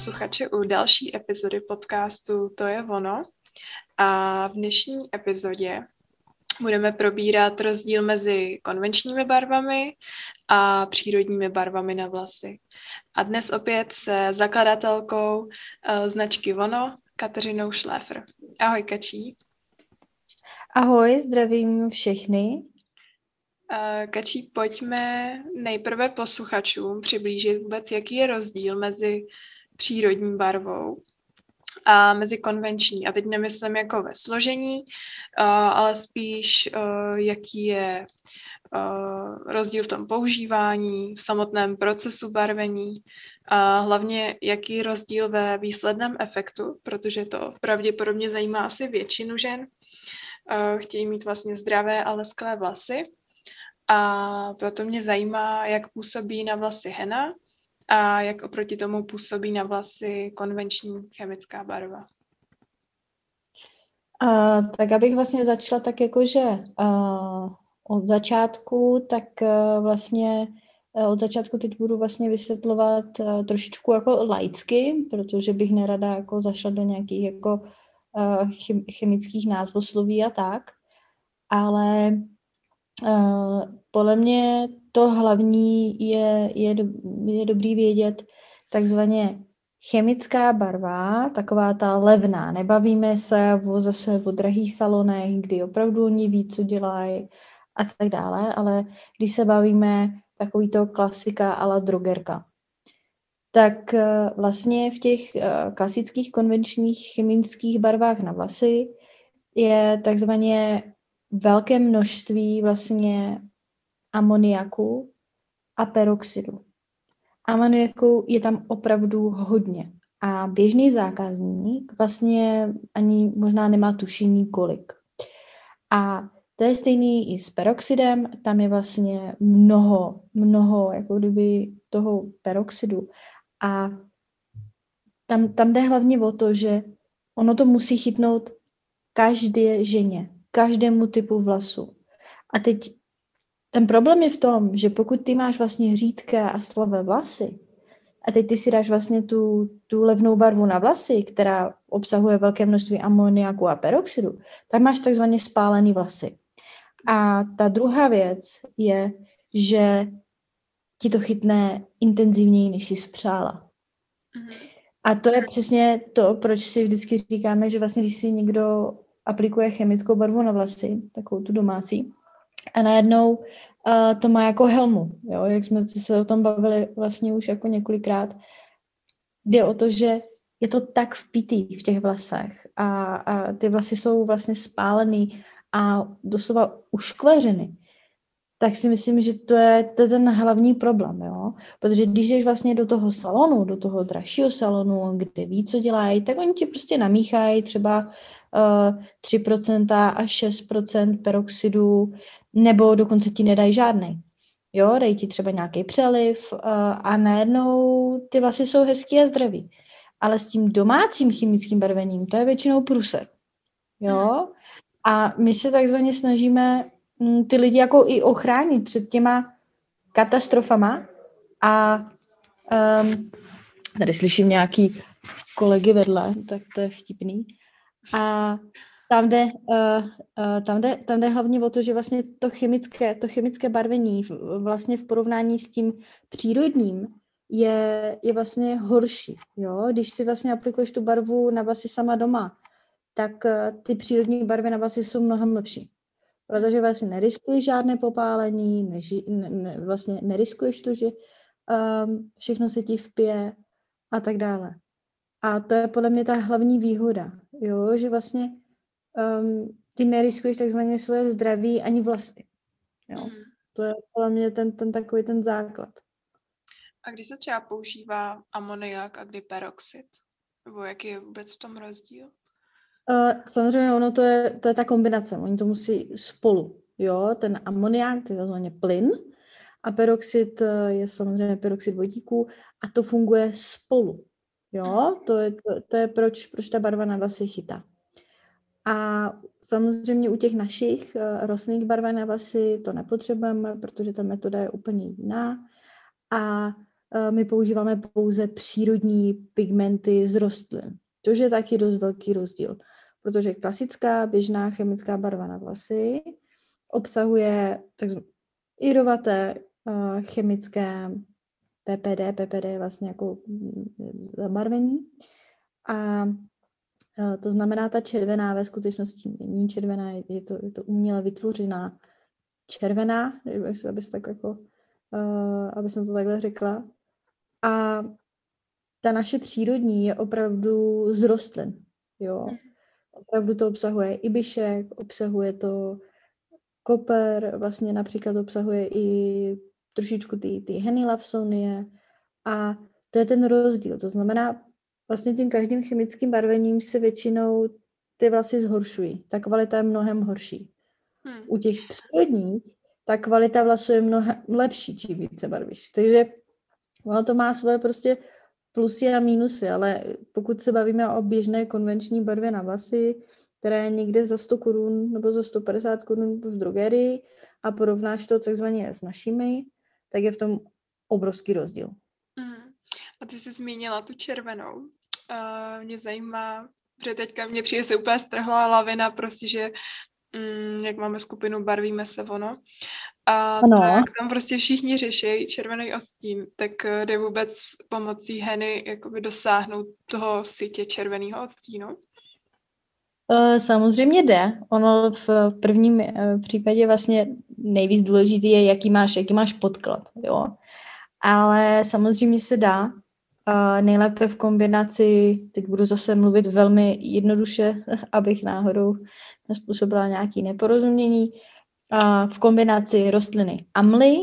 posluchači u další epizody podcastu To je ono. A v dnešní epizodě budeme probírat rozdíl mezi konvenčními barvami a přírodními barvami na vlasy. A dnes opět se zakladatelkou značky Ono, Kateřinou Šléfr. Ahoj, Kačí. Ahoj, zdravím všechny. Kačí, pojďme nejprve posluchačům přiblížit vůbec, jaký je rozdíl mezi přírodní barvou a mezi konvenční. A teď nemyslím jako ve složení, ale spíš jaký je rozdíl v tom používání, v samotném procesu barvení a hlavně jaký je rozdíl ve výsledném efektu, protože to pravděpodobně zajímá asi většinu žen. Chtějí mít vlastně zdravé a lesklé vlasy. A proto mě zajímá, jak působí na vlasy henna a jak oproti tomu působí na vlasy konvenční chemická barva. Tak abych vlastně začala tak jakože od začátku, tak vlastně od začátku teď budu vlastně vysvětlovat trošičku jako laicky, protože bych nerada jako zašla do nějakých jako chemických názvosloví a tak, ale podle mě to hlavní je dobrý vědět takzvaně chemická barva, taková ta levná. Nebavíme se zase o drahých salonech, kdy opravdu oni ví, co dělají a tak dále, ale když se bavíme takový to klasika a la drogerka. Tak vlastně v těch klasických konvenčních chemických barvách na vlasy je takzvaně velké množství vlastně amoniaku a peroxidu. Amoniaku je tam opravdu hodně a běžný zákazník vlastně ani možná nemá tušení kolik. A to je stejný i s peroxidem, tam je vlastně mnoho jako kdyby toho peroxidu. A tam jde hlavně o to, že ono to musí chytnout každé ženě, každému typu vlasu. A teď ten problém je v tom, že pokud ty máš vlastně řídké a slavé vlasy a teď ty si dáš vlastně tu levnou barvu na vlasy, která obsahuje velké množství amoniaku a peroxidu, tak máš takzvaně spálený vlasy. A ta druhá věc je, že ti to chytne intenzivněji, než jsi spřála. A to je přesně to, proč si vždycky říkáme, že vlastně když si někdo aplikuje chemickou barvu na vlasy, takovou tu domácí, a najednou to má jako helmu, jo? Jak jsme se o tom bavili vlastně už jako několikrát. Jde o to, že je to tak vpitý v těch vlasech a ty vlasy jsou vlastně spálený a doslova uškvařeny. Tak si myslím, že to je ten hlavní problém, jo? Protože když jdeš vlastně do toho salonu, do toho dražšího salonu, kde ví, co dělají, tak oni ti prostě namíchají třeba 3% až 6% peroxidu, nebo dokonce ti nedají žádnej. Jo, dají ti třeba nějaký přeliv a najednou ty vlasy jsou hezký a zdraví. Ale s tím domácím chemickým barvením, to je většinou průser. Jo? A my se takzvaně snažíme ty lidi jako i ochránit před těma katastrofama a tady slyším nějaký kolegy vedle, tak to je vtipný. A tam jde hlavně o to, že vlastně to chemické barvení vlastně v porovnání s tím přírodním je vlastně horší. Jo? Když si vlastně aplikuješ tu barvu na vlasy sama doma, tak ty přírodní barvy na vlasy jsou mnohem lepší. Protože vlastně neriskuješ žádné popálení, vlastně neriskuješ to, že všechno se ti vpije a tak dále. A to je podle mě ta hlavní výhoda, jo? Že vlastně ty neriskuješ takzvaně svoje zdraví ani vlasy. Jo? To je podle mě ten takový ten základ. A kdy se třeba používá amoniak a kdy peroxid? Nebo jaký je vůbec v tom rozdíl? Samozřejmě ono to je ta kombinace. Oni to musí spolu. Jo? Ten amoniak, to je takzvaně plyn, a peroxid je samozřejmě peroxid vodíku a to funguje spolu. Jo? To je proč ta barva na vlasy chytá. A samozřejmě u těch našich rostlinných barv na vlasy to nepotřebujeme, protože ta metoda je úplně jiná. A my používáme pouze přírodní pigmenty z rostlin. Což je taky dost velký rozdíl, protože klasická běžná chemická barva na vlasy obsahuje takzvané jedovaté chemické PPD. PPD je vlastně jako zabarvení. A to znamená, ta červená ve skutečnosti není červená, je to uměle vytvořená červená, aby jsem to takhle řekla. A ta naše přírodní je opravdu z rostlin. Jo. Opravdu to obsahuje ibišek, obsahuje to koper, vlastně například obsahuje i trošičku ty henylapsonie a to je ten rozdíl. To znamená, vlastně tím každým chemickým barvením se většinou ty vlasy zhoršují. Ta kvalita je mnohem horší. U těch přírodních ta kvalita vlasů je mnohem lepší, čím více barvíš. Takže ono to má svoje prostě plusy a mínusy, ale pokud se bavíme o běžné konvenční barvě na vlasy, která je někde za 100 korun nebo za 150 korun v drogerii a porovnáš to takzvaně s našimi, tak je v tom obrovský rozdíl. A ty jsi zmínila tu červenou. Mě zajímá, že teďka mě přijde se úplně strhla lavina, prostě, že jak máme skupinu Barvíme se ono. A tak tam prostě všichni řeší červený odstín, tak jde vůbec pomocí heny jakoby dosáhnout toho sítě červeného odstínu? Samozřejmě jde. Ono v prvním případě vlastně nejvíc důležitý je, jaký máš podklad. Jo. Ale samozřejmě se dá. Nejlépe v kombinaci, teď budu zase mluvit velmi jednoduše, abych náhodou nezpůsobila nějaké neporozumění, v kombinaci rostliny amly,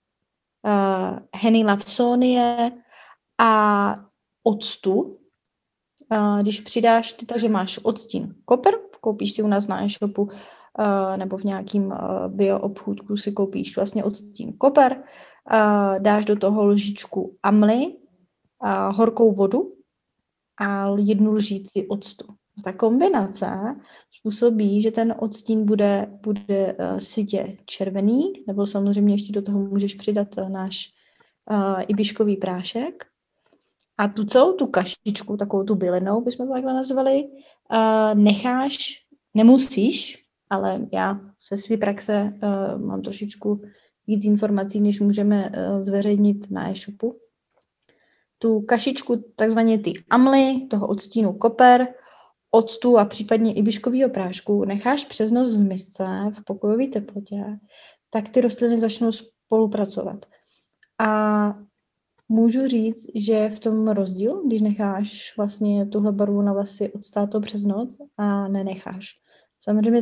henylapsonie a octu. Když přidáš, takže máš odstín koper, koupíš si u nás na e-shopu nebo v nějakým bioobchůdku si koupíš vlastně odstín koper, dáš do toho lžičku amly, horkou vodu a 1 lžíci octu. Ta kombinace způsobí, že ten odstín bude sytě červený, nebo samozřejmě ještě do toho můžeš přidat náš ibiškový prášek. A tu celou tu kašičku, takovou tu bylinou, bychom to takhle nazvali, nemusíš, ale já ze své praxe mám trošičku víc informací, než můžeme zveřejnit na e-shopu. Tu kašičku, takzvaně ty amly, toho odstínu koper, octu a případně ibiškového prášku necháš přes noc v misce v pokojové teplotě, tak ty rostliny začnou spolupracovat. A můžu říct, že v tom rozdíl, když necháš vlastně tuhle barvu na vlasy odstát to přes noc a nenecháš. Samozřejmě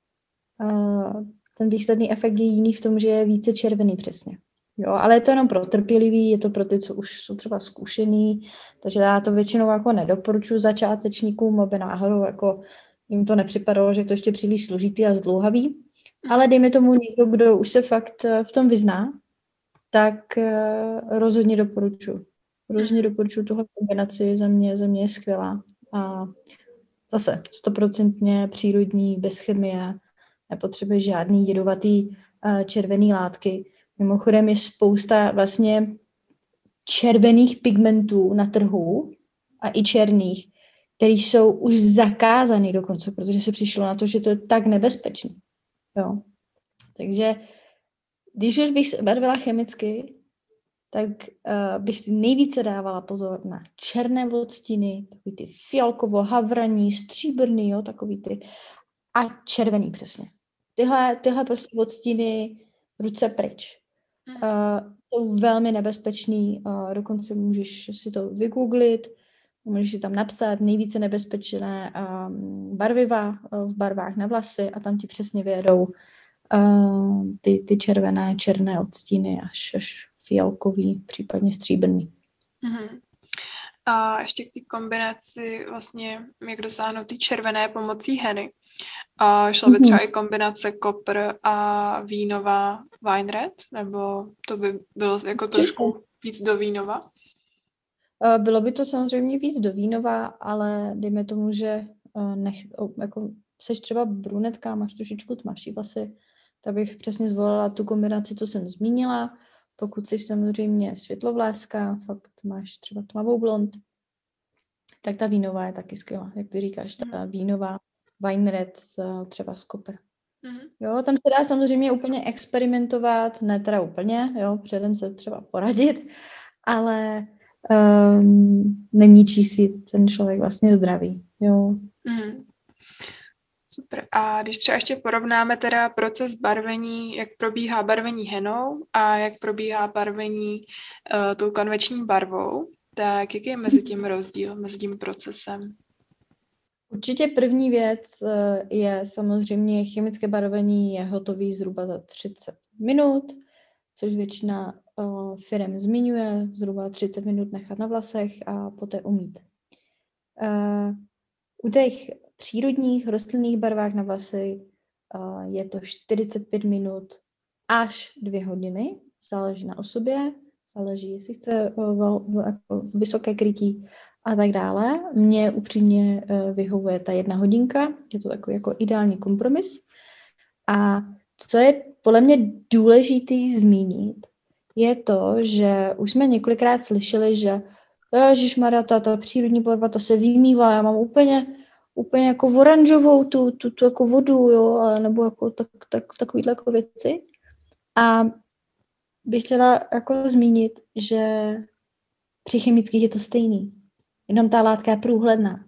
ten výsledný efekt je jiný v tom, že je více červený přesně. Jo, ale je to jenom pro trpělivý, je to pro ty, co už jsou třeba zkušený, takže já to většinou jako nedoporučuji začátečníkům, aby náhodou jako jim to nepřipadalo, že je to ještě příliš složitý a zdlouhavý. Ale dejme tomu někdo, kdo už se fakt v tom vyzná, tak rozhodně doporučuji. Tuhle kombinaci, za mě je skvělá. A zase 100% přírodní, bez chemie, nepotřebuje žádný jedovatý červený látky. Mimochodem je spousta vlastně červených pigmentů na trhu a i černých, které jsou už zakázány dokonce, protože se přišlo na to, že to je tak nebezpečné. Jo. Takže když už bych se barvila chemicky, tak bych si nejvíce dávala pozor na černé odstíny, takový ty fialkovo-havraní, stříbrný, jo, takový ty a červený přesně. Tyhle prostě odstíny ruce pryč. Jsou velmi nebezpečný, dokonce můžeš si to vygooglit, můžeš si tam napsat nejvíce nebezpečné barviva v barvách na vlasy a tam ti přesně vyjedou ty černé odstíny až fialkový, případně stříbrný. A ještě k té kombinaci vlastně, jak dosáhnout ty červené pomocí heny. A šla by třeba i kombinace kopr a vínová wine red, nebo to by bylo jako trošku víc do vínova? Bylo by to samozřejmě víc do vínova, ale dejme tomu, že jako seš třeba brunetka, máš trošičku tmavší vlasy, tak bych přesně zvolila tu kombinaci, co jsem zmínila. Pokud jsi samozřejmě světlovláska, fakt máš třeba tmavou blond, tak ta vínová je taky skvělá, jak ty říkáš, ta vínová Wine Red třeba z Copper. Jo, tam se dá samozřejmě úplně experimentovat, ne teda úplně, jo, předem se třeba poradit, ale neníčí si ten člověk vlastně zdravý, jo. Super. A když třeba ještě porovnáme teda proces barvení, jak probíhá barvení henou a jak probíhá barvení tou konvenční barvou, tak jaký je mezi tím rozdíl, mezi tím procesem? Určitě první věc je samozřejmě chemické barvení je hotový zhruba za 30 minut, což většina firem zmiňuje, zhruba 30 minut nechat na vlasech a poté umýt. U těch přírodních rostlinných barvách na vlasy je to 45 minut až 2 hodiny, záleží na osobě, záleží, jestli chce vysoké krytí a tak dále. Mně upřímně vyhovuje ta 1 hodinka, je to takový jako ideální kompromis. A co je podle mě důležitý zmínit, je to, že už jsme několikrát slyšeli, že ježišmarja, ta přírodní barva, to se vymývá, já mám úplně jako oranžovou tu jako vodu, jo, nebo jako takovýhle jako věci. A bych chtěla jako zmínit, že při chemických je to stejný. Jenom ta látka je průhledná.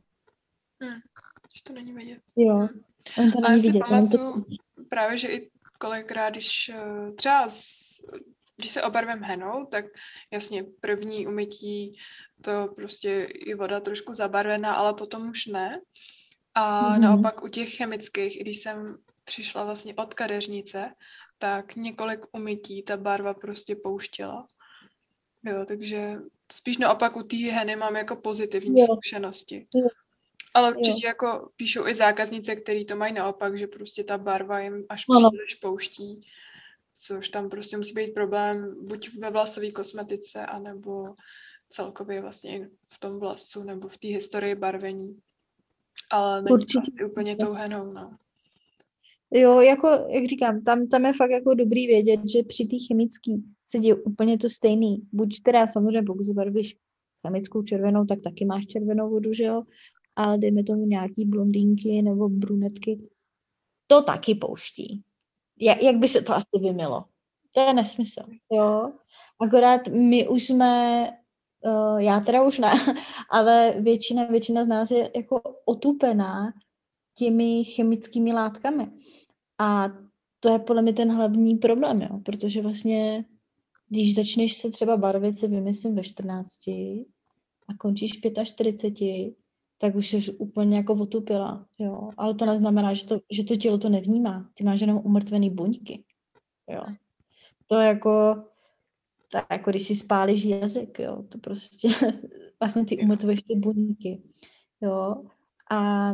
Když to není vidět. Jo, on to není vidět. Pamatuju právě, že i kolikrát, když třeba když se obarvím henou, tak jasně první umytí to prostě je voda trošku zabarvená, ale potom už ne. A naopak u těch chemických, když jsem přišla vlastně od kadeřnice, tak několik umytí ta barva prostě pouštěla. Jo, takže spíš naopak u té heny mám jako pozitivní zkušenosti. Ale určitě jako píšou i zákaznice, který to mají naopak, že prostě ta barva jim až příliš pouští, což tam prostě musí být problém buď ve vlasové kosmetice, anebo celkově vlastně i v tom vlasu, nebo v té historii barvení. Ale není to asi úplně tou henou, no. Jo, jako, jak říkám, tam je fakt jako dobrý vědět, že při té chemický se děje úplně to stejný. Buď teda samozřejmě, pokud zbarvíš chemickou červenou, tak taky máš červenou vodu, že jo? Ale dejme tomu nějaký blondýnky nebo brunetky, to taky pouští. Jak by se to asi vymylo? To je nesmysl, jo? Akorát my už jsme, já teda už ne, ale většina z nás je jako otupená těmi chemickými látkami. A to je podle mě ten hlavní problém, jo? Protože když začneš se třeba barvit, si vymyslím ve 14 a končíš 45, tak už jsi úplně jako otupila, jo. Ale to neznamená, že to tělo to nevnímá. Ty máš jenom umrtvený buňky, jo. To jako když si spálíš jazyk, jo. To prostě vlastně ty umrtvuješ ty buňky, jo. A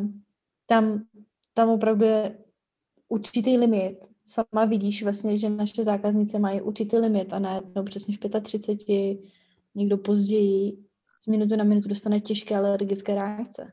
tam opravdu je určitý limit. Sama vidíš vlastně, že naše zákaznice mají určitý limit a najednou přesně v 35, někdo později, z minuty na minutu dostane těžké alergické reakce.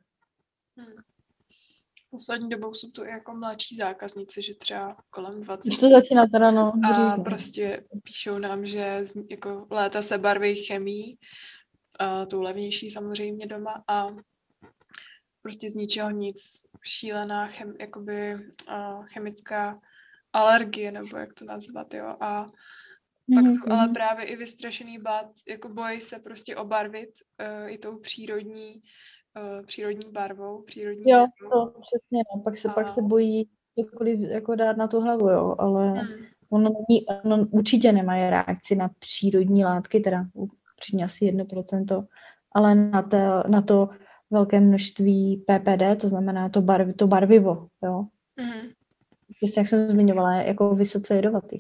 Poslední dobou jsou to i jako mladší zákaznice, že třeba kolem 20. Už to začíná teda, no. A prostě píšou nám, že jako léta se barví chemií, tou levnější samozřejmě doma a prostě z ničeho nic šílená chemická alergie, nebo jak to nazvat, jo. A pak jsou ale právě i vystrašený jako bojí se prostě obarvit i tou přírodní barvou, přírodní jo, to přesně, no. Pak se bojí cokoliv jako dát na tu hlavu, jo, ale ono určitě nemají reakci na přírodní látky, teda určitě asi 1%, ale na to velké množství PPD, to znamená to barvivo, jo. Prostě, jak jsem zmiňovala, je jako vysoce jedovatý.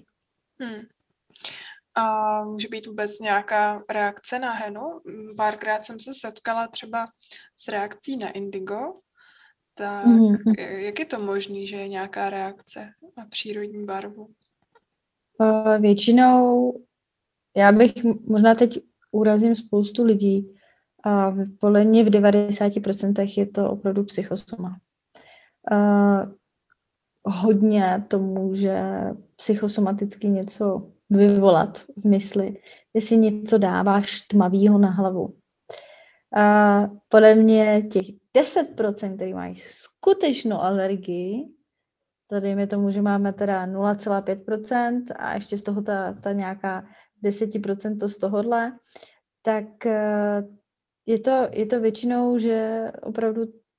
A může být vůbec nějaká reakce na henu? Párkrát jsem se setkala třeba s reakcí na indigo. Tak jak je to možné, že je nějaká reakce na přírodní barvu? Většinou, já bych možná teď urazím spoustu lidí, a podle mě v 90% je to opravdu psychosoma. Hodně to může psychosomaticky něco vyvolat v mysli, jestli něco dáváš tmavýho na hlavu. A podle mě těch 10%, který mají skutečnou alergii, to dejme tomu, že máme teda 0,5% a ještě z toho ta nějaká 10% z tohohle, tak je to většinou, že opravdu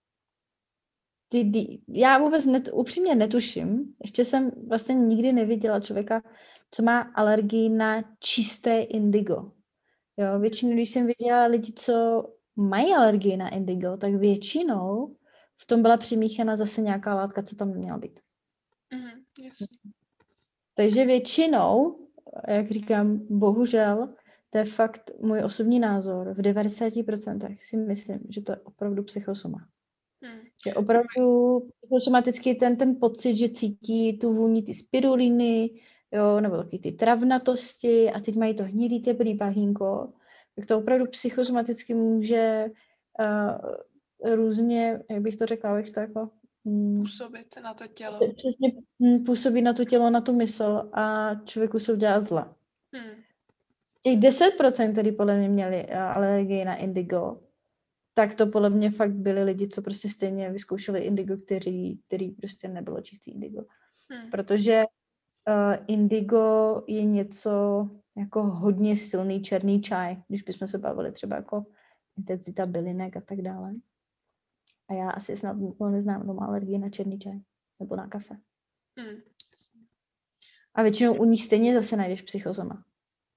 já vůbec upřímně netuším, ještě jsem vlastně nikdy neviděla člověka, co má alergii na čisté indigo. Jo, většinou, když jsem viděla lidi, co mají alergii na indigo, tak většinou v tom byla přimíchána zase nějaká látka, co tam neměla být. Yes. Takže většinou, jak říkám, bohužel, to je fakt můj osobní názor, v 90% si myslím, že to je opravdu psychosoma. Je opravdu psychosomatický ten pocit, že cítí tu vůni ty spiruliny, jo, nebo taky ty travnatosti a teď mají to hnědý teplý bahínko, tak to opravdu psychosomaticky může různě, jak bych to řekla, abych to jako... působit na to tělo. Přesně působí na to tělo, na tu mysl a člověku se udělá zla. Těch 10%, který podle mě měli alergii na indigo, tak to podle mě fakt byli lidi, co prostě stejně vyzkoušeli indigo, který prostě nebylo čistý indigo. Protože indigo je něco jako hodně silný černý čaj, když bychom se bavili třeba jako intenzita bylinek a tak dále. A já asi snad nikoho neznám, kdo má alergii na černý čaj nebo na kafe. A většinou u nich stejně zase najdeš psychozoma.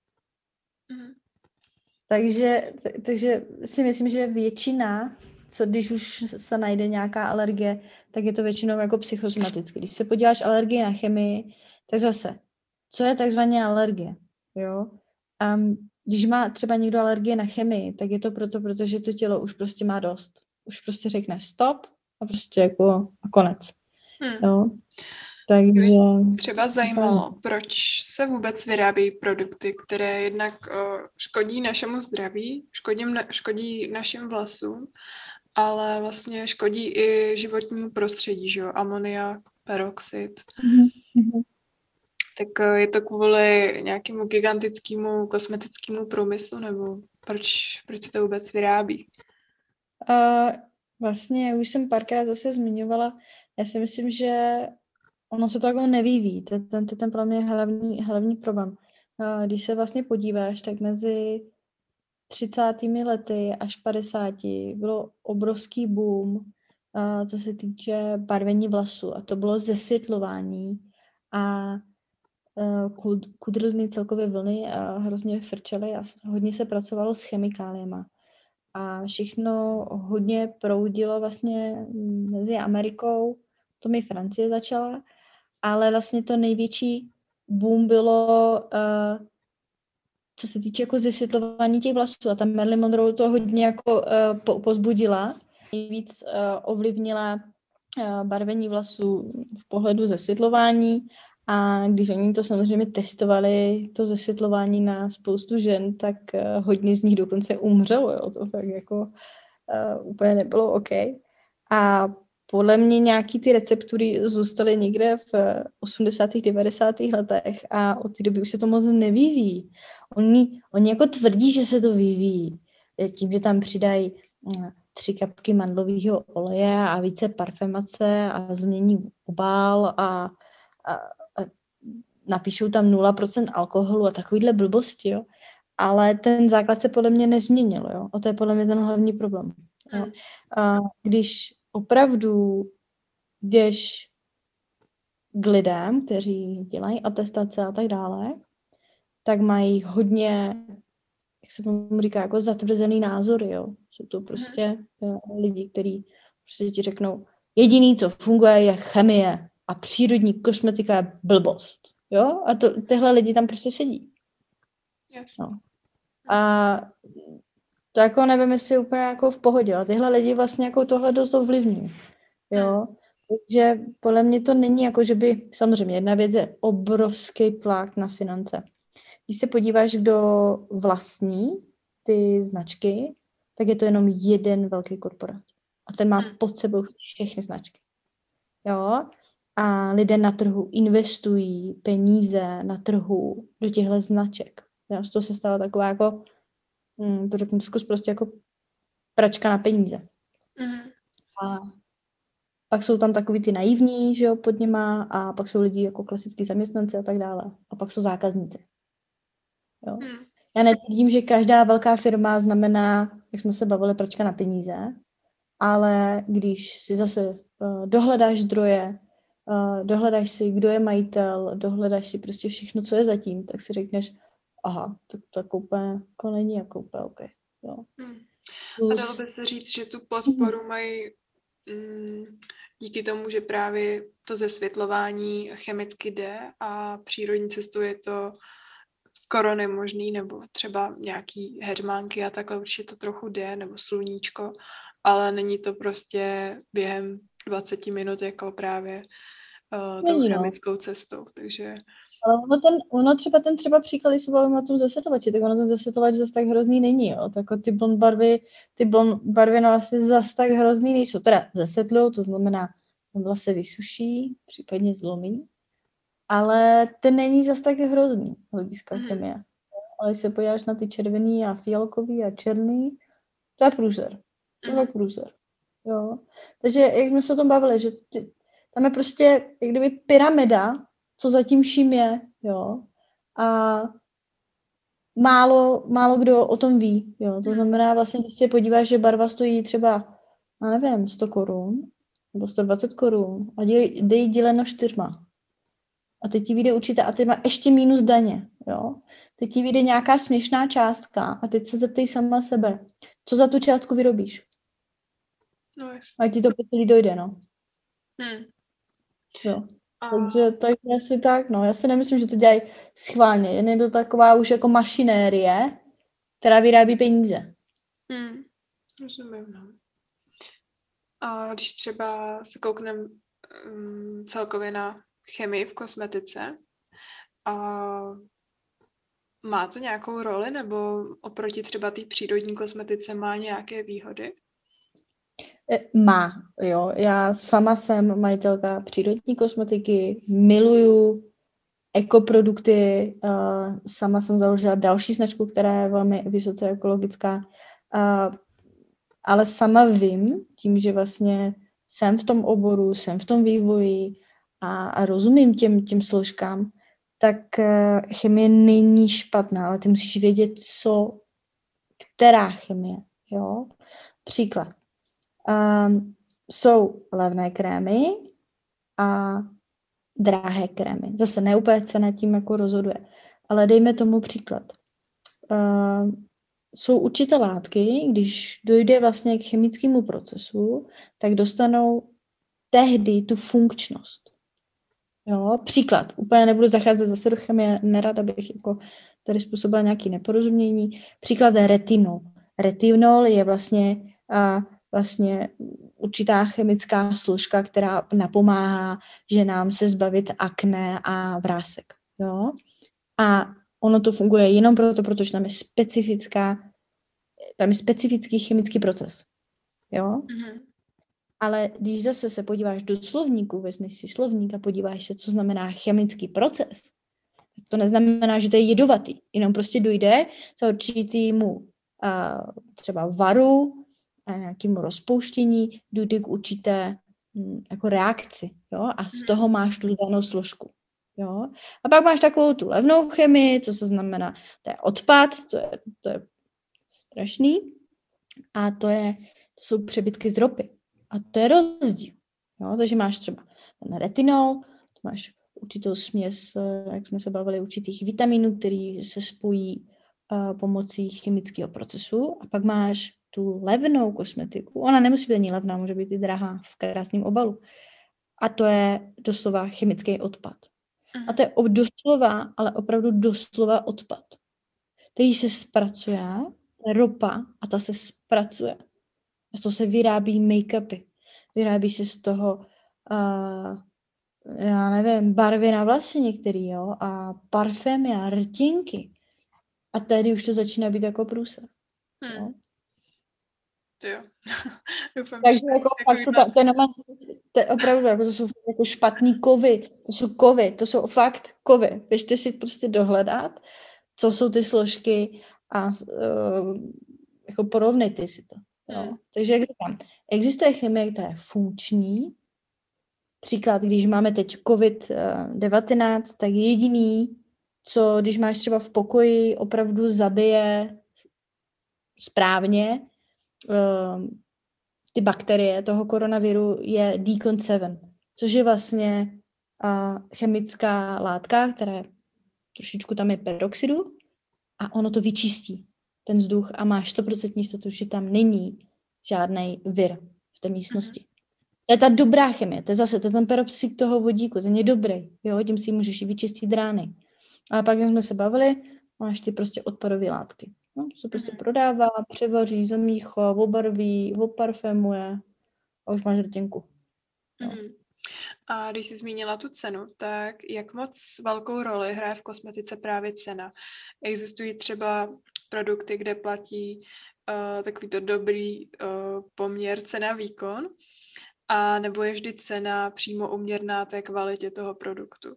Takže si myslím, že většina, co když už se najde nějaká alergie, tak je to většinou jako psychosomaticky. Když se podíváš alergie na chemii, tak zase, co je takzvaně alergie? Jo? Když má třeba někdo alergie na chemii, tak je to protože to tělo už prostě má dost. Už prostě řekne stop a prostě jako a konec. Jo? Takže... Mě třeba zajímalo, proč se vůbec vyrábějí produkty, které jednak škodí našemu zdraví, škodí našim vlasům, ale vlastně škodí i životnímu prostředí, že jo, amoniak, peroxid. Tak je to kvůli nějakému gigantickému kosmetickému průmyslu, nebo proč se to vůbec vyrábí? Vlastně už jsem párkrát zase zmiňovala, já si myslím, že ono se to jako nevyvíjí. Ten pro mě hlavní problém. Když se vlastně podíváš, tak mezi 30. lety až 50. bylo obrovský boom, co se týče barvení vlasů. A to bylo zesvětlování a kudrliny celkově vlny a hrozně frčely a hodně se pracovalo s chemikáliema. A všechno hodně proudilo vlastně mezi Amerikou, to mi Francie začala, ale vlastně to největší boom bylo, co se týče jako zesvětlování těch vlasů. A ta Marilyn Monroe to hodně jako pozbudila. Nejvíc ovlivnila barvení vlasů v pohledu zesvětlování. A když oni to samozřejmě testovali, to zesvětlování na spoustu žen, tak hodně z nich dokonce umřelo. Jo? To tak jako úplně nebylo OK. A podle mě nějaký ty receptury zůstaly někde v 80. 90. letech a od té doby už se to moc nevyvíjí. Oni jako tvrdí, že se to vyvíjí. Tím, že tam přidají 3 kapky mandlového oleje a více parfemace a změní obal a napíšou tam 0% alkoholu a takovýhle blbosti, jo. Ale ten základ se podle mě nezměnil, jo. A to je podle mě ten hlavní problém. Jo. A když opravdu jdeš k lidem, kteří dělají atestace a tak dále, tak mají hodně, jak se tomu říká, jako zatvrzený názory, jo. Jsou to prostě lidi, kteří prostě ti řeknou, jediný, co funguje, je chemie a přírodní kosmetika je blbost, jo. A tyhle lidi tam prostě sedí. Yes. No. A to jako nevím, jestli je úplně jako v pohodě, ale tyhle lidi vlastně jako tohle dost ovlivňují, jo. Takže podle mě to není jako, že by, samozřejmě jedna věc je obrovský tlak na finance. Když se podíváš, kdo vlastní ty značky, tak je to jenom jeden velký korporát. A ten má pod sebou všechny značky. Jo? a lidé na trhu investují peníze na trhu do těchto značek. Z toho se stala taková jako, to řeknu zkus prostě jako pračka na peníze. A pak jsou tam takový ty naivní, že jo, pod něma, a pak jsou lidi jako klasický zaměstnanci a tak dále. A pak jsou zákazníci. Jo. Já netvrdím, že každá velká firma znamená, jak jsme se bavili, pračka na peníze, ale když si zase dohledáš zdroje, dohledáš si, kdo je majitel, dohledáš si prostě všechno, co je zatím, tak si řekneš, aha, tak úplně jako není jako úplně OK. Jo. A dalo by se říct, že tu podporu mají díky tomu, že právě to zesvětlování chemicky jde a přírodní cestou je to skoro nemožný, nebo třeba nějaký heřmánky a takhle určitě to trochu jde, nebo sluníčko, ale není to prostě během 20 minut jako právě tou chemickou cestou, takže... Ale ono třeba ten příklad, když se bavíme o tom zesvětlovači, tak ono ten zesvětlovač zase tak hrozný není, jo. Tak ty blond barvy no vlastně zase tak hrozný nejsou. Teda zesvětlujou, to znamená, ten vlas se vysuší, případně zlomí, ale ten není zase tak hrozný hlediska chemie. Ale když se podíváš na ty červený a fialkový a černý, to je průser. To je průser. Jo. Takže jak jsme se o tom bavili, že tam je prostě jak kdyby pyramida, co zatím vším je, jo. A málo kdo o tom ví, jo. To znamená vlastně, když se podíváš, že barva stojí třeba, já nevím, 100 korun, nebo 120 korun, a dej děleno 4. A teď ti vyjde určitá, a teď má ještě minus daně, jo. Teď ti vyjde nějaká směšná částka a teď se zeptej sama sebe, co za tu částku vyrobíš. No jasně. A ti to potom dojde, no. Jo. Takže asi tak, no. Já si nemyslím, že to dělají schválně. Jen je to taková už jako mašinérie, která vyrábí peníze. Rozumím, no. A když třeba se koukneme celkově na chemii v kosmetice, a má to nějakou roli, nebo oproti třeba té přírodní kosmetice má nějaké výhody? Má, jo. Já sama jsem majitelka přírodní kosmetiky, miluju ekoprodukty, sama jsem založila další značku, která je velmi vysoce ekologická, ale sama vím, tím, že vlastně jsem v tom oboru, jsem v tom vývoji a rozumím těm složkám, tak chemie není špatná, ale ty musíš vědět, která chemie, jo. Příklad. Jsou levné krémy a drahé krémy. Zase ne úplně cena tím jako rozhoduje. Ale dejme tomu příklad. Jsou určité látky, když dojde vlastně k chemickému procesu, tak dostanou tehdy tu funkčnost. Jo, příklad. Úplně nebudu zacházet zase do chemie, nerada bych jako tady způsobila nějaké neporozumění. Příklad je retinol. Retinol je vlastně určitá chemická složka, která napomáhá ženám se zbavit akné a vrásek. Jo? A ono to funguje jenom protože tam je specifický chemický proces. Jo? Ale když zase se podíváš do slovníku, vezmeš si slovník a podíváš se, co znamená chemický proces, to neznamená, že to je jedovatý. Jenom prostě dojde za určitýmu třeba varu, a nějakému rozpouštění, dojde k určité jako reakci. Jo? A z toho máš tu danou složku. Jo? A pak máš takovou tu levnou chemii, co se znamená, to je odpad, to je strašný, a to jsou přebytky z ropy. A to je rozdíl. Jo? Takže máš třeba ten retinol, máš určitou směs, jak jsme se bavili, určitých vitaminů, který se spojí pomocí chemického procesu, a pak máš tu levnou kosmetiku. Ona nemusí být ani levná, může být i drahá v krásném obalu. A to je doslova chemický odpad. A to je doslova, ale opravdu doslova odpad. Který se zpracuje, ropa, a ta se zpracuje. A z toho se vyrábí make-upy. Vyrábí se z toho já nevím, barvy na vlasy některý, jo, a parfémy a rtinky. A tady už to začíná být jako průser. Jo. Jo. Doufám, takže jako fakt To je opravdu, jako to jsou jako špatný kovy, to jsou fakt kovy. Běžte si prostě dohledat, co jsou ty složky a jako porovnejte si to. Jo. Takže jak říkám, existuje chemie, která je funkční. Příklad, když máme teď COVID-19, tak jediný, co když máš třeba v pokoji, opravdu zabije správně ty bakterie toho koronaviru, je Deacon 7, což je vlastně chemická látka, která trošičku tam je peroxidu a ono to vyčistí, ten vzduch, a máš 100% jistotu, že tam není žádný vir v té místnosti. To je ta dobrá chemie, to je zase ten peroxid toho vodíku, ten je dobrý, jo, tím si můžeš i vyčistit rány. A pak, když jsme se bavili, máš ty prostě odpadové látky. No, se prostě prodává, převaří, zamíchá, obarví, oparfémuje a už máš rtěnku. No. A když jsi zmínila tu cenu, tak jak moc velkou roli hraje v kosmetice právě cena? Existují třeba produkty, kde platí takovýto dobrý poměr cena-výkon, a nebo je vždy cena přímo uměrná té kvalitě toho produktu?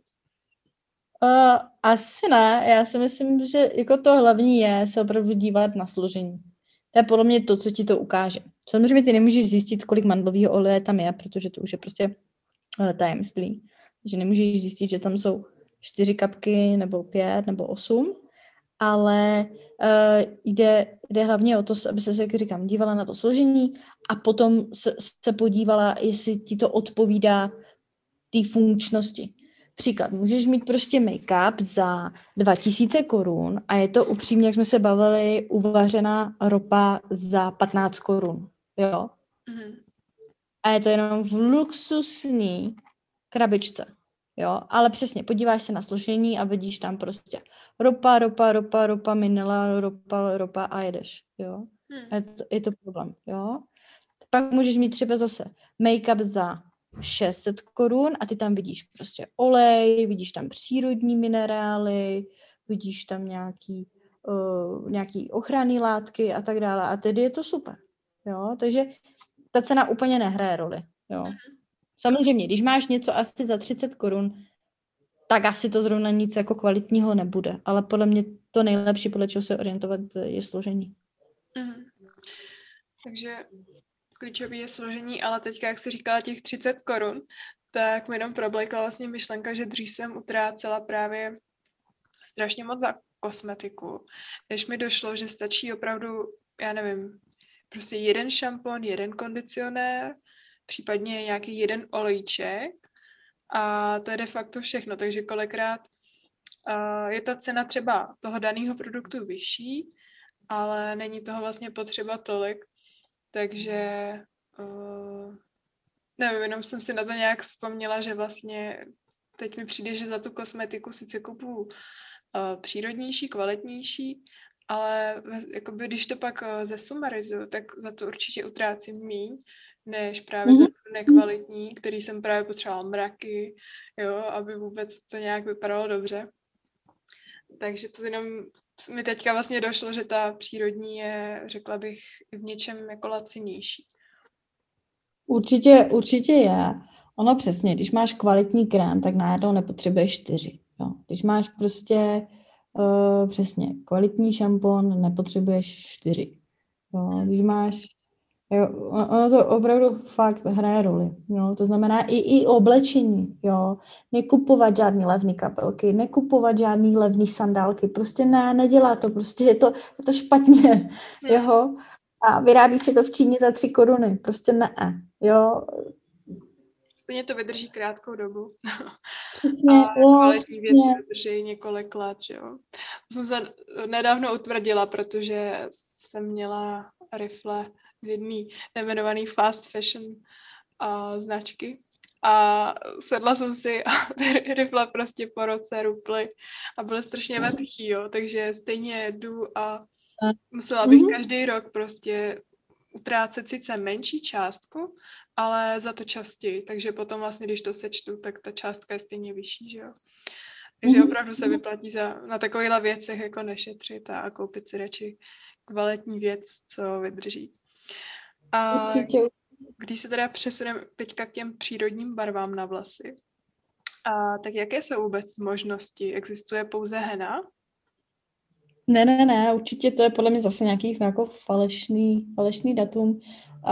Asi ne. Já si myslím, že jako to hlavní je se opravdu dívat na složení. To je podle mě to, co ti to ukáže. Samozřejmě ty nemůžeš zjistit, kolik mandlového oleje tam je, protože to už je prostě tajemství. Takže nemůžeš zjistit, že tam jsou 4 kapky, nebo 5, nebo 8, ale jde hlavně o to, aby se, jak říkám, dívala na to složení a potom se podívala, jestli ti to odpovídá té funkčnosti. Příklad, můžeš mít prostě make-up za 2000 korun a je to upřímně, jak jsme se bavili, uvařená ropa za 15 korun. Jo? A je to jenom v luxusní krabičce. Jo? Ale přesně, podíváš se na složení a vidíš tam prostě ropa, mineral, ropa a jedeš. Jo? A je to problém. Jo? Pak můžeš mít třeba zase make-up za 600 korun a ty tam vidíš prostě olej, vidíš tam přírodní minerály, vidíš tam nějaký ochranné látky a tak dále. A tedy je to super. Jo? Takže ta cena úplně nehraje roli. Jo? Samozřejmě, když máš něco asi za 30 korun, tak asi to zrovna nic jako kvalitního nebude. Ale podle mě to nejlepší, podle čeho se orientovat, je složení. Takže klíčový je složení, ale teďka, jak jsi říkala těch 30 korun, tak mi jenom problékla vlastně myšlenka, že dřív jsem utrácela právě strašně moc za kosmetiku, než mi došlo, že stačí opravdu, já nevím, prostě jeden šampon, jeden kondicionér, případně nějaký jeden olejček a to je de facto všechno, takže kolikrát je ta cena třeba toho daného produktu vyšší, ale není toho vlastně potřeba tolik, takže nevím, jenom jsem si na to nějak vzpomněla, že vlastně teď mi přijde, že za tu kosmetiku sice kupuju přírodnější, kvalitnější, ale jakoby, když to pak zesumarizuju, tak za to určitě utrácím míň, než právě za tu nekvalitní, který jsem právě potřebovala mraky, jo, aby vůbec to nějak vypadalo dobře. Takže to jenom mi teďka vlastně došlo, že ta přírodní je, řekla bych, v něčem jako lacinější. Určitě je. Ono přesně, když máš kvalitní krém, tak najednou nepotřebuješ 4. Jo. Když máš prostě přesně kvalitní šampon, nepotřebuješ 4. Jo. Když máš, ono to opravdu fakt hraje roli. Jo. To znamená i oblečení. Jo. Nekupovat žádný levný kapelky, nekupovat žádný levný sandálky. Prostě nedělá to. Prostě je to špatně. Jo. A vyrábí se to v Číně za 3 koruny. Prostě ne. Jo. Stejně to vydrží krátkou dobu. Přesně. A kvalitní věci vydrží několik let, že jo. Jsem se nedávno utvrdila, protože jsem měla rifle z jedné nejmenované fast fashion značky. A sedla jsem si a ty rifle prostě po roce ruply a byly strašně vetký, jo. Takže stejně jdu a musela bych každý rok prostě utrácet sice menší částku, ale za to častěji. Takže potom vlastně, když to sečtu, tak ta částka je stejně vyšší, že jo. Takže opravdu se vyplatí na takovýchhle věcech jako nešetřit a koupit si radši kvalitní věc, co vydrží. Určitě. když se teda přesuneme teďka k těm přírodním barvám na vlasy, tak jaké jsou vůbec možnosti? Existuje pouze henna? Ne, určitě to je podle mě zase nějaký jako falešný datum.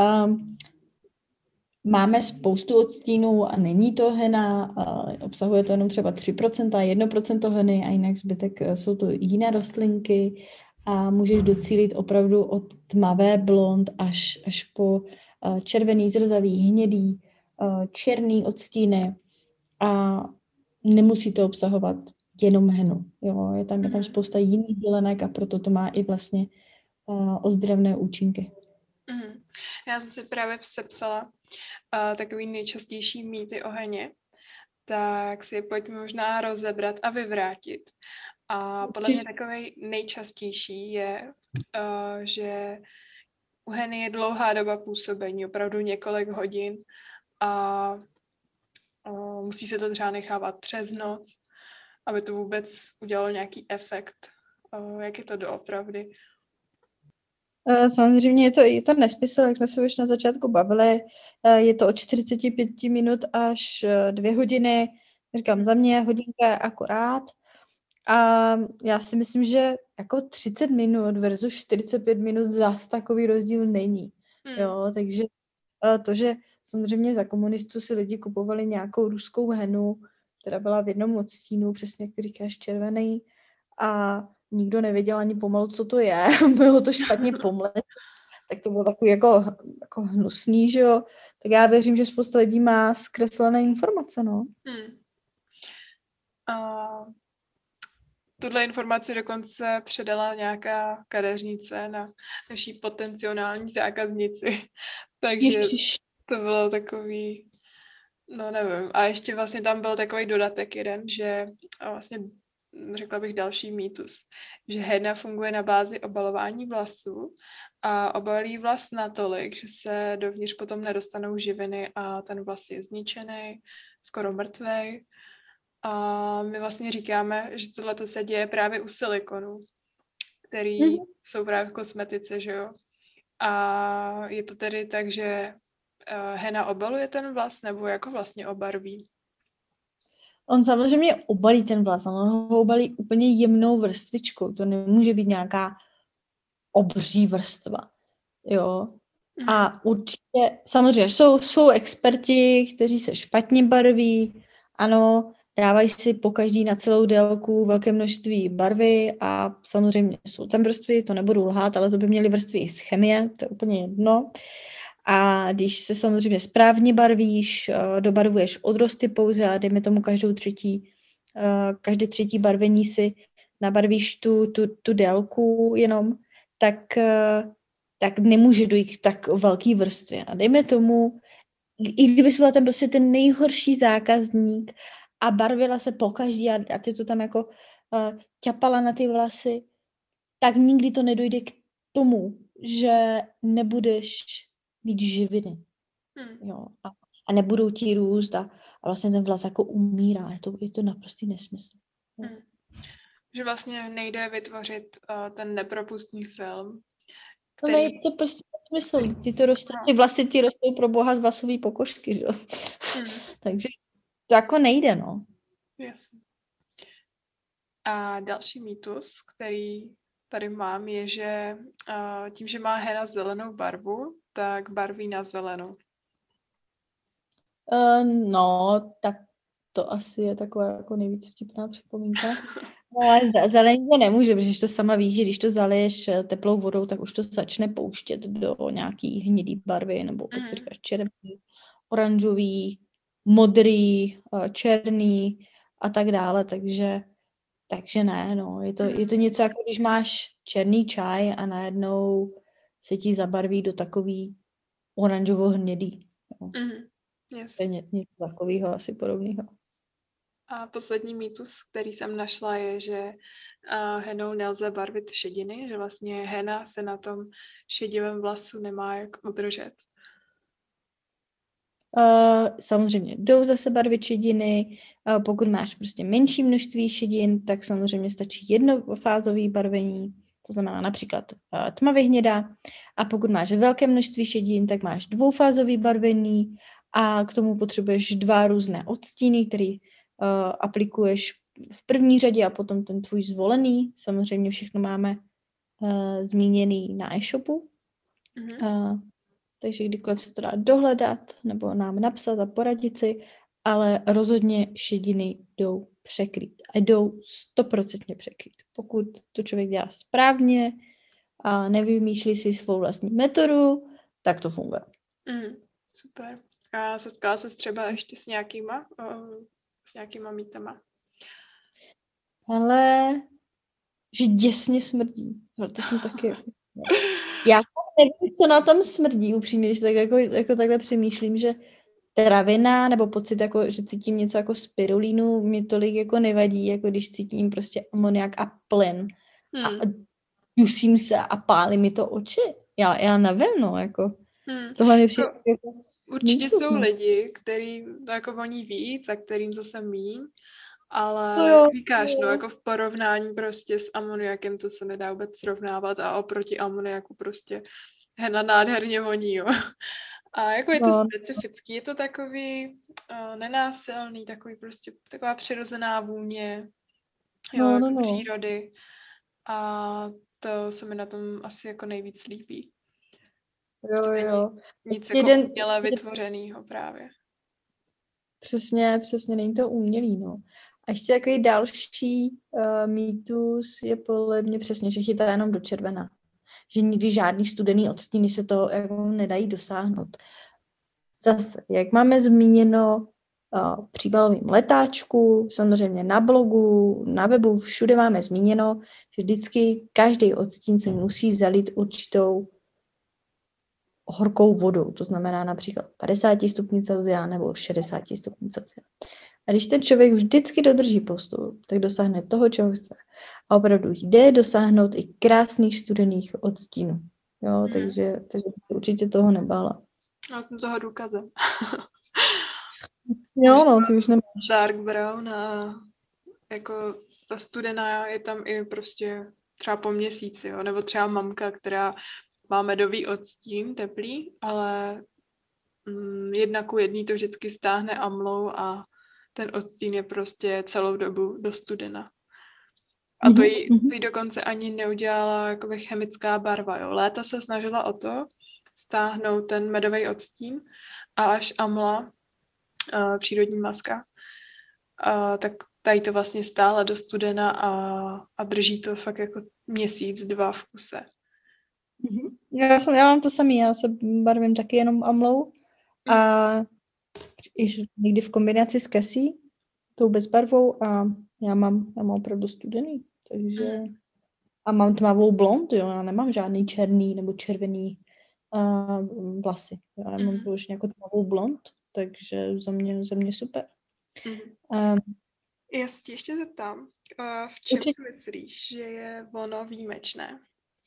Máme spoustu odstínů a není to henna, obsahuje to jenom třeba 3%, 1% heny a jinak zbytek jsou to jiné rostlinky a můžeš docílit opravdu od tmavé blond až po červený, zrzavý, hnědý, černý odstíny a nemusí to obsahovat jenom henu. Jo? Je tam spousta jiných bylinek a proto to má i vlastně ozdravné účinky. Mm. Já jsem si právě sepsala takový nejčastější mýty o heně, tak si je pojďme možná rozebrat a vyvrátit. A podle mě takový nejčastější je, že u heny je dlouhá doba působení, opravdu několik hodin a musí se to třeba nechávat přes noc, aby to vůbec udělalo nějaký efekt. Jak je to doopravdy? Samozřejmě je to nesmysl, jak jsme se už na začátku bavili. Je to od 45 minut až 2 hodiny. Říkám, za mě hodinka je akorát. A já si myslím, že jako 30 minut versus 45 minut zas takový rozdíl není. Jo, takže to, že samozřejmě za komunistů si lidi kupovali nějakou ruskou henu, která byla v jednom odstínu, přesně jak ty říkáš, červený, a nikdo nevěděl ani pomalu, co to je. Bylo to špatně pomlet. Tak to bylo takový jako hnusný, že jo. Tak já věřím, že spousta lidí má zkreslené informace, no. Tuhle informaci dokonce předala nějaká kadeřnice na naší potenciální zákaznici. Takže to bylo takový, no nevím. A ještě vlastně tam byl takový dodatek jeden, že vlastně řekla bych další mýtus, že henna funguje na bázi obalování vlasů a obalí vlas natolik, že se dovnitř potom nedostanou živiny a ten vlas je zničený, skoro mrtvej. A my vlastně říkáme, že tohle se děje právě u silikonů, který jsou právě v kosmetice, že jo. A je to tedy tak, že henna obaluje ten vlas, nebo jako vlastně obarví? On samozřejmě obalí ten vlas, on ho obalí úplně jemnou vrstvičkou, to nemůže být nějaká obří vrstva, jo. A určitě, samozřejmě jsou experti, kteří se špatně barví, ano, dávají si pokaždý na celou délku velké množství barvy a samozřejmě jsou tam vrstvy, to nebudu lhát, ale to by měly vrstvy i z chemie, to je úplně jedno. A když se samozřejmě správně barvíš, dobarvuješ odrosty pouze a dejme tomu každé třetí barvení si nabarvíš tu délku jenom, tak nemůže dojít k tak velký vrstvě. A dejme tomu, i kdyby byla ten prostě ten nejhorší zákazník a barvila se pokaždý a ty to tam jako ťapala na ty vlasy, tak nikdy to nedojde k tomu, že nebudeš mít živiny. Jo. A nebudou ti růst a vlastně ten vlas jako umírá. Je to naprostý nesmysl. Že vlastně nejde vytvořit ten nepropustný film. Který... To prostě nesmysl. Ty vlasy ti rostou pro boha z vlasový pokožky. Že? Takže to jako nejde, no. Jasně. A další mýtus, který tady mám, je, že tím, že má henna zelenou barvu, tak barví na zelenou. No, tak to asi je taková jako nejvíc vtipná připomínka. Ale zelený to nemůže, protože to sama víš, že když to zaliješ teplou vodou, tak už to začne pouštět do nějaký hnědý barvy, nebo jak říkáš, červený, oranžový, modrý, černý a tak dále, takže ne, no. Je to něco jako když máš černý čaj a najednou se ti zabarví do takový oranžovo-hnědý. No. Yes. To je něco takového asi podobného. A poslední mýtus, který jsem našla, je, že hennou nelze barvit šediny, že vlastně henna se na tom šedivém vlasu nemá jak udržet. Samozřejmě jdou zase barvit šediny. Pokud máš prostě menší množství šedin, tak samozřejmě stačí jednofázový barvení. to znamená například tmavě hnědá, a pokud máš velké množství šedin, tak máš dvoufázový barvení a k tomu potřebuješ 2 různé odstíny, který aplikuješ v první řadě a potom ten tvůj zvolený. Samozřejmě všechno máme zmíněný na e-shopu. Takže kdykoliv se to dá dohledat nebo nám napsat a poradit si, ale rozhodně šediny jdou překrýt. A jdou 100% překrýt. Pokud to člověk dělá správně a nevymýšlí si svou vlastní metodu, tak to funguje. Super. A setkala se třeba ještě s nějakýma mýtama? Ale že děsně smrdí. Ale to jsem taky... Já nevím, co na tom smrdí, upřímně, když tak jako takhle přemýšlím, že travina nebo pocit, jako, že cítím něco jako spirulínu, mě tolik jako nevadí, jako když cítím prostě amoniak a plyn. A dusím se a pálí mi to oči. Já nevím, no, jako. Tohle mi přijde jako... Určitě jsou lidi, který to jako voní víc a kterým zase míň, ale říkáš, jako v porovnání prostě s amoniakem to se nedá vůbec srovnávat a oproti amoniaku prostě hena nádherně voní, jo. A jako je to specifický, je to takový nenásilný, takový prostě taková přirozená vůně, přírody a to se mi na tom asi jako nejvíc líbí. Jo. Nic jako uměle vytvořenýho právě. Přesně, není to umělý, no. A ještě takový další mýtus je podle mě přesně, že chytá jenom do červená. Že nikdy žádný studený odstíny se to jako nedají dosáhnout. Zase, jak máme zmíněno v příbalovém letáčku, samozřejmě na blogu, na webu, všude máme zmíněno, že vždycky každý odstín se musí zalít určitou horkou vodou, to znamená například 50 stupňů Celsia nebo 60 stupňů Celsia. A když ten člověk vždycky dodrží postup, tak dosáhne toho, čeho chce. A opravdu jde dosáhnout i krásných studených odstínů. Jo, takže určitě toho nebála. Já jsem toho důkazem. Jo, no, ty už nemáš. Dark brown a jako ta studená je tam i prostě třeba po měsíci, jo, nebo třeba mamka, která má medový odstín, teplý, ale 1:1 to vždycky stáhne amlou a ten odstín je prostě celou dobu do studena. A to jí dokonce ani neudělala jakoby chemická barva. Jo. Léta se snažila o to stáhnout ten medový odstín a až amla, přírodní maska, tak tady to vlastně stála do studena a drží to fakt jako 1-2 v kuse. Já mám to samý, já se barvím taky jenom amlou a někdy v kombinaci s Cassie, tou bezbarvou a já mám opravdu studený, takže a mám tmavou blond, jo, já nemám žádný černý nebo červený vlasy, já mám vyloženě jako tmavou blond, takže za mě super. Já se tě ještě zeptám, v čem si myslíš, že je ono výjimečné?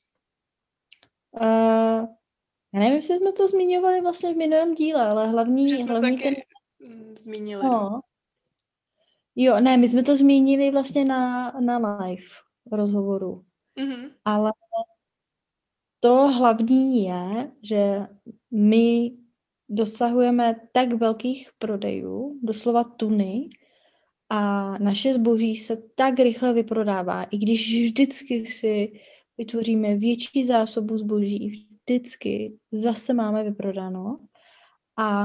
Já nevím, jestli jsme to zmiňovali vlastně v minulém díle, ale hlavní ten... zmínili. No. Jo, ne, my jsme to zmínili vlastně na live rozhovoru. Ale to hlavní je, že my dosahujeme tak velkých prodejů, doslova tuny, a naše zboží se tak rychle vyprodává, i když vždycky si vytvoříme větší zásobu zboží, vždycky zase máme vyprodáno. A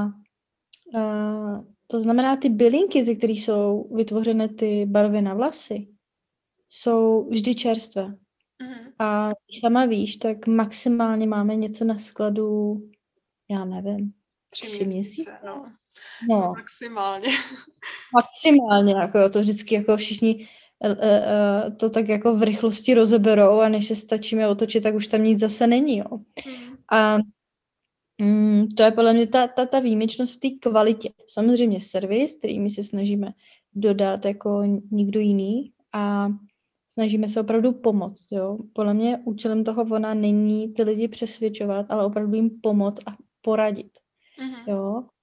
to znamená, ty bylinky, ze kterých jsou vytvořené ty barvy na vlasy, jsou vždy čerstvé. A když sama víš, tak maximálně máme něco na skladu, já nevím, 3 měsíce. No. Maximálně. Maximálně, jako to vždycky jako všichni to tak jako v rychlosti rozeberou a než se stačíme otočit, tak už tam nic zase není, jo. A to je podle mě ta výjimečnost v té kvalitě. Samozřejmě servis, který my se snažíme dodat jako nikdo jiný a snažíme se opravdu pomoct, jo. Podle mě účelem toho ona není ty lidi přesvědčovat, ale opravdu jim pomoct a poradit, jo.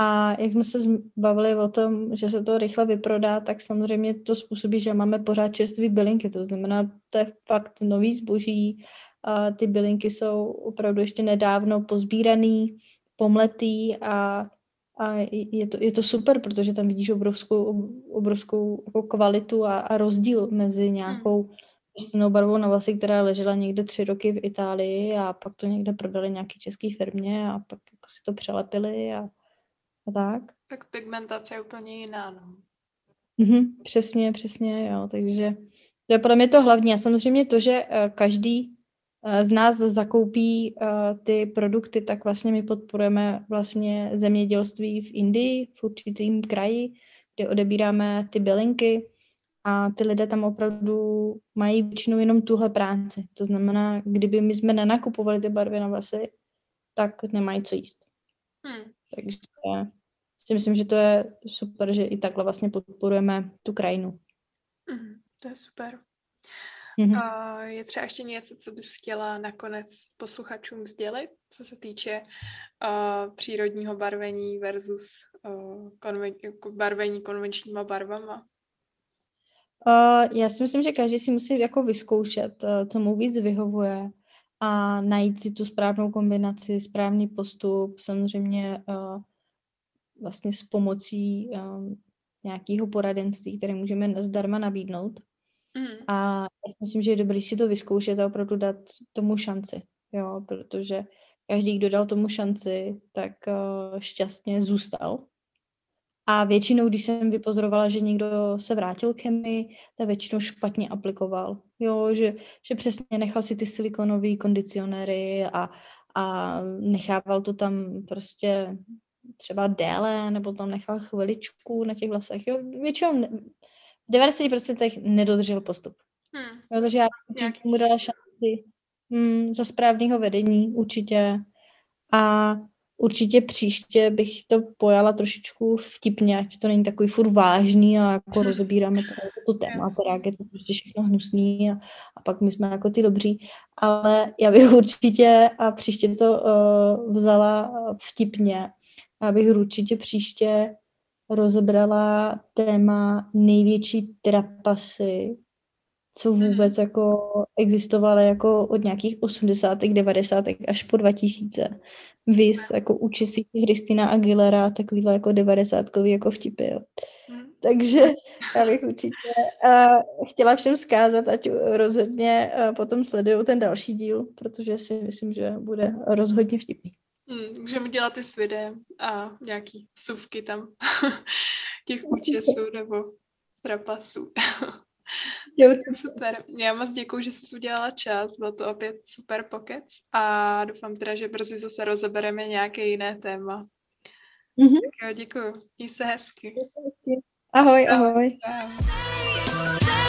A jak jsme se bavili o tom, že se to rychle vyprodá, tak samozřejmě to způsobí, že máme pořád čerstvé bylinky. To znamená, to je fakt nový zboží. A ty bylinky jsou opravdu ještě nedávno pozbíraný, pomletý a je to super, protože tam vidíš obrovskou jako kvalitu a rozdíl mezi nějakou stejnou barvou na vlasy, která ležela někde 3 roky v Itálii a pak to někde prodali nějaké české firmě a pak jako si to přelepili a tak. Tak pigmentace je úplně jiná, no. Přesně, jo, takže to je podle mě to hlavní. A samozřejmě to, že každý z nás zakoupí ty produkty, tak vlastně my podporujeme vlastně zemědělství v Indii, v určitým kraji, kde odebíráme ty bylinky a ty lidé tam opravdu mají většinou jenom tuhle práci. To znamená, kdyby my jsme nenakupovali ty barvy na vlasy, tak nemají co jíst. Takže si myslím, že to je super, že i takhle vlastně podporujeme tu krajinu. To je super. Je třeba ještě něco, co bys chtěla nakonec posluchačům sdělit, co se týče přírodního barvení versus barvení konvenčníma barvama? Já si myslím, že každý si musí jako vyzkoušet, co mu víc vyhovuje a najít si tu správnou kombinaci, správný postup, samozřejmě vlastně s pomocí nějakého poradenství, které můžeme zdarma nabídnout. A já si myslím, že je dobré si to vyzkoušet a opravdu dát tomu šanci, jo, protože každý, kdo dal tomu šanci, tak šťastně zůstal. A většinou, když jsem vypozorovala, že někdo se vrátil k chemii, tak většinou špatně aplikoval. Jo, že přesně nechal si ty silikonové kondicionéry a nechával to tam prostě třeba déle, nebo tam nechal chviličku na těch vlasech. Jo, většinou v 90% nedodržel postup. Jo, takže já mu dala šanci za správného vedení určitě. A určitě příště bych to pojala trošičku vtipně, ať to není takový furt vážný a jako rozebíráme to téma, teda jak je to prostě všechno hnusný a pak my jsme jako ty dobří, ale já bych určitě a příště to vzala vtipně, abych určitě příště rozebrala téma největší trapasy, co vůbec jako existovaly jako od nějakých 80. 90. až po 2000. Vys jako účesí Christina Aguilera, takovýhle jako 90kový jako vtipy, jo. Takže já bych určitě chtěla všem vzkázat, ať rozhodně potom sledují ten další díl, protože si myslím, že bude rozhodně vtipný. Můžeme dělat i s videem a nějaký vsuvky tam těch účesů nebo trapasů. Super. Já moc děkuju, že jsi udělala čas. Byl to opět super pokec a doufám teda, že brzy zase rozebereme nějaké jiné téma. Tak jo, děkuju. Měj se hezky. Ahoj. Ahoj.